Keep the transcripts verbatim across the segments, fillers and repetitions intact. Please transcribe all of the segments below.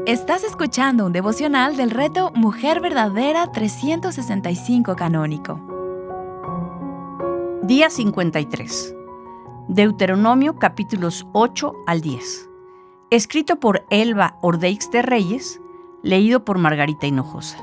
Estás escuchando un devocional del reto Mujer Verdadera trescientos sesenta y cinco Canónico. Día cincuenta y tres. Deuteronomio capítulos ocho al diez. Escrito por Elba Ordeix de Reyes, leído por Margarita Hinojosa.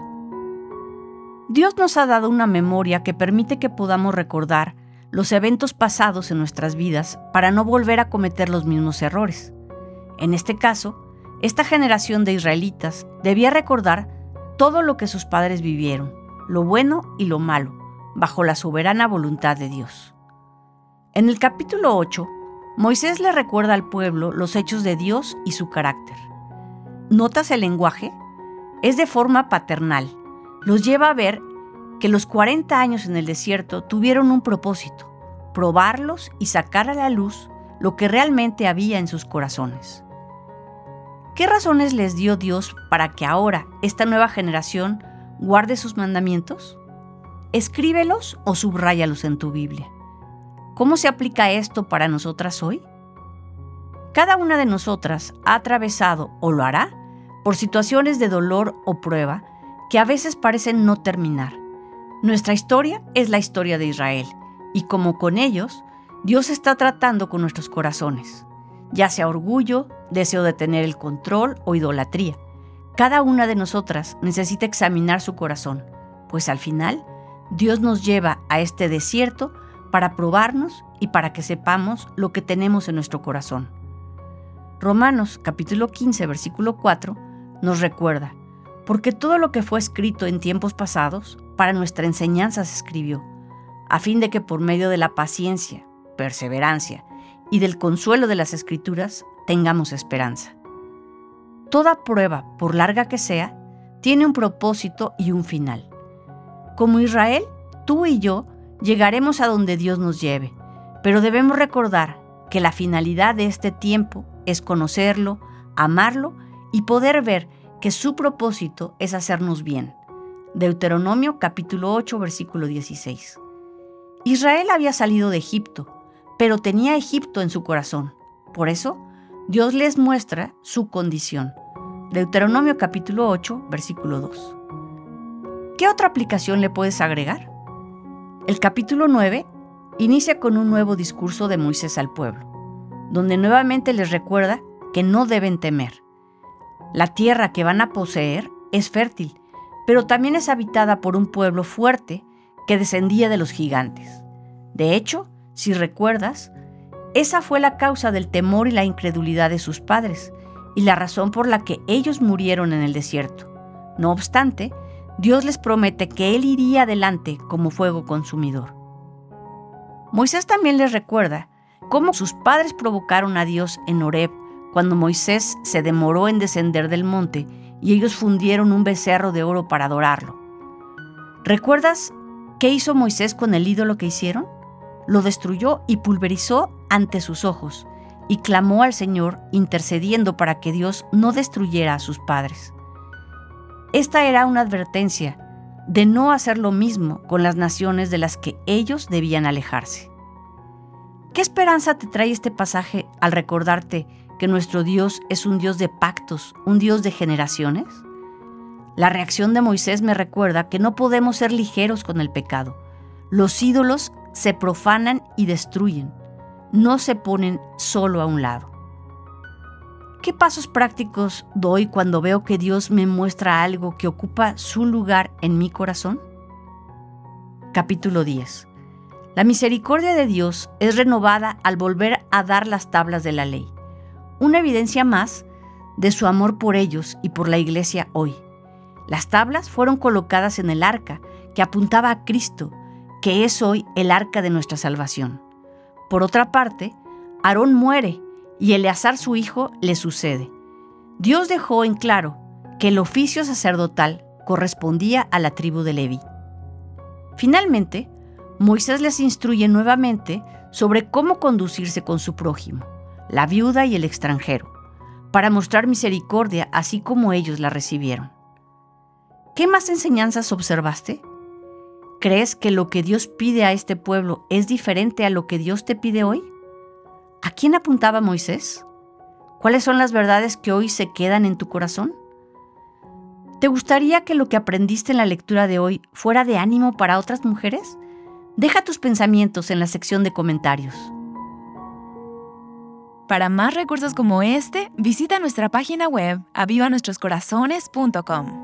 Dios nos ha dado una memoria que permite que podamos recordar los eventos pasados en nuestras vidas para no volver a cometer los mismos errores. En este caso, esta generación de israelitas debía recordar todo lo que sus padres vivieron, lo bueno y lo malo, bajo la soberana voluntad de Dios. En el capítulo ocho, Moisés le recuerda al pueblo los hechos de Dios y su carácter. ¿Notas el lenguaje? Es de forma paternal. Los lleva a ver que los cuarenta años en el desierto tuvieron un propósito: probarlos y sacar a la luz lo que realmente había en sus corazones. ¿Qué razones les dio Dios para que ahora esta nueva generación guarde sus mandamientos? Escríbelos o subráyalos en tu Biblia. ¿Cómo se aplica esto para nosotras hoy? Cada una de nosotras ha atravesado o lo hará por situaciones de dolor o prueba que a veces parecen no terminar. Nuestra historia es la historia de Israel, y como con ellos, Dios está tratando con nuestros corazones, ya sea orgullo, deseo de tener el control o idolatría. Cada una de nosotras necesita examinar su corazón, pues al final, Dios nos lleva a este desierto para probarnos y para que sepamos lo que tenemos en nuestro corazón. Romanos capítulo quince, versículo cuatro, nos recuerda: porque todo lo que fue escrito en tiempos pasados, para nuestra enseñanza se escribió, a fin de que por medio de la paciencia, perseverancia y del consuelo de las Escrituras tengamos esperanza. Toda prueba, por larga que sea, tiene un propósito y un final. Como Israel, tú y yo llegaremos a donde Dios nos lleve, pero debemos recordar que la finalidad de este tiempo es conocerlo, amarlo y poder ver que su propósito es hacernos bien. Deuteronomio capítulo ocho, versículo dieciséis. Israel había salido de Egipto, pero tenía Egipto en su corazón. Por eso, Dios les muestra su condición. Deuteronomio capítulo ocho, versículo dos. ¿Qué otra aplicación le puedes agregar? El capítulo nueve inicia con un nuevo discurso de Moisés al pueblo, donde nuevamente les recuerda que no deben temer. La tierra que van a poseer es fértil, pero también es habitada por un pueblo fuerte que descendía de los gigantes. De hecho, si recuerdas, esa fue la causa del temor y la incredulidad de sus padres, y la razón por la que ellos murieron en el desierto. No obstante, Dios les promete que Él iría adelante como fuego consumidor. Moisés también les recuerda cómo sus padres provocaron a Dios en Horeb cuando Moisés se demoró en descender del monte y ellos fundieron un becerro de oro para adorarlo. ¿Recuerdas qué hizo Moisés con el ídolo que hicieron? Lo destruyó y pulverizó ante sus ojos, y clamó al Señor intercediendo para que Dios no destruyera a sus padres. Esta era una advertencia de no hacer lo mismo con las naciones de las que ellos debían alejarse. ¿Qué esperanza te trae este pasaje al recordarte que nuestro Dios es un Dios de pactos, un Dios de generaciones? La reacción de Moisés me recuerda que no podemos ser ligeros con el pecado. Los ídolos se profanan y destruyen, no se ponen solo a un lado. ¿Qué pasos prácticos doy cuando veo que Dios me muestra algo que ocupa su lugar en mi corazón? Capítulo diez. La misericordia de Dios es renovada al volver a dar las tablas de la ley, una evidencia más de su amor por ellos y por la iglesia hoy. Las tablas fueron colocadas en el arca que apuntaba a Cristo, que es hoy el arca de nuestra salvación. Por otra parte, Aarón muere y Eleazar su hijo le sucede. Dios dejó en claro que el oficio sacerdotal correspondía a la tribu de Leví. Finalmente, Moisés les instruye nuevamente sobre cómo conducirse con su prójimo, la viuda y el extranjero, para mostrar misericordia así como ellos la recibieron. ¿Qué más enseñanzas observaste? ¿Crees que lo que Dios pide a este pueblo es diferente a lo que Dios te pide hoy? ¿A quién apuntaba Moisés? ¿Cuáles son las verdades que hoy se quedan en tu corazón? ¿Te gustaría que lo que aprendiste en la lectura de hoy fuera de ánimo para otras mujeres? Deja tus pensamientos en la sección de comentarios. Para más recursos como este, visita nuestra página web aviva nuestros corazones punto com.